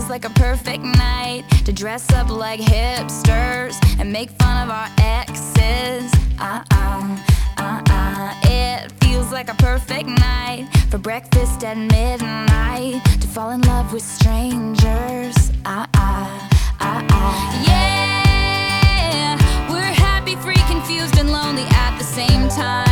feels like a perfect night to dress up like hipsters and make fun of our exes. It feels like a perfect night for breakfast at midnight, to fall in love with strangers. Yeah, we're happy, free, confused, and lonely at the same time.